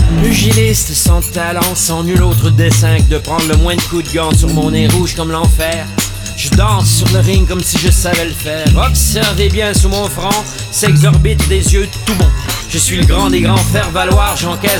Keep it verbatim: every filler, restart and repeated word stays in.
Pugiliste sans talent, sans nul autre dessin que de prendre le moins de coups de gants sur mon nez rouge comme l'enfer. Je danse sur le ring comme si je savais le faire. Observez bien sous mon front, s'exorbite des yeux tout bons. Je suis le grand des grands faire-valoir, j'encaisse